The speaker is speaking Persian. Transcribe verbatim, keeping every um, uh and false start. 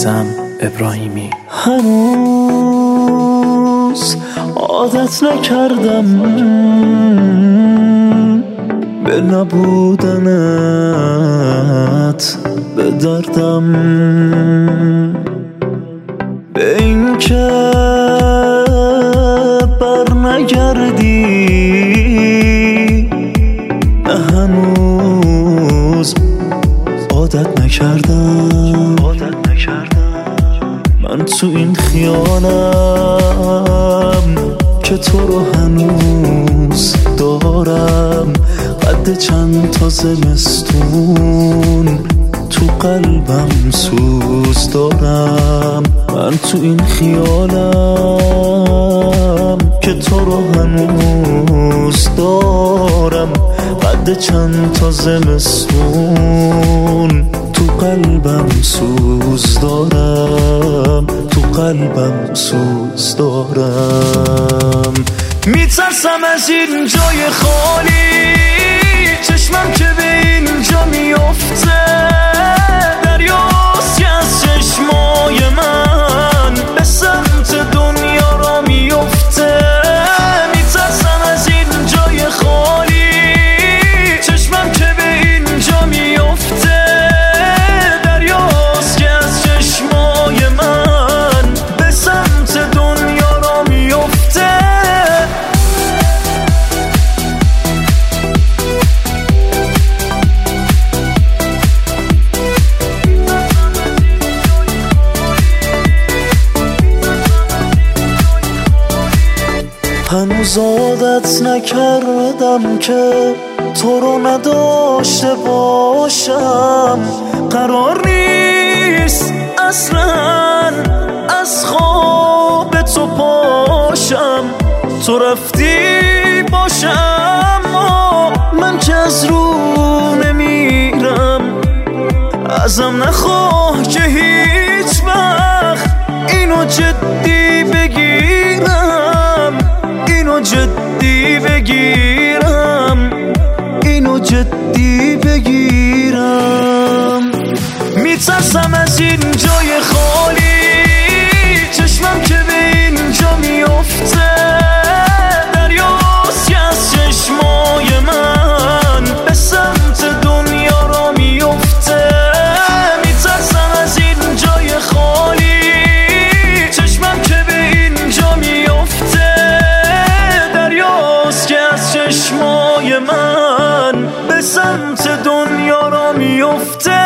عزیزم ابراهیمی. هنوز عادت نکردم به نبودنت، به دردم، به این که بر نگردی. نه هنوز عادت نکردم من تو این خیالم که تو رو هنوز دارم. قد چند تا زمستون تو قلبم سوز دارم. من تو این خیالم که تو رو هنوز دارم. قد چند تا زمستون تو قلبم سوز دارم. تو قلبم سوز دارم. میترسم از این جای خالی، چشمم که به اینجا میفته. دریاست که از چشمای من به سمت دنیا را میفته. میترسم از این جای خالی، چشمم که به اینجا میفته. دریاست که از چشمای من به سمت دنیا را میفته. هنوز عادت نکردم که تو رو نداشته باشم. قرار نیست اصلا از خواب تو پاشم. تو رفتی باشم اما من که از رو نمیرم. ازم نخواه که هیچ وقت اینو جدی بگیرم. اینو جدی بگیرم. اینو جدی بگیرم. میترسم از این جای خالی، چشمم که به اینجا میفته. دریاست که از چشمای من به سمت دنیا را میفته. میترسم از این جای خالی، چشمم که به اینجا میفته. دریاست که از چشمای من به سمت دنیا را میفته.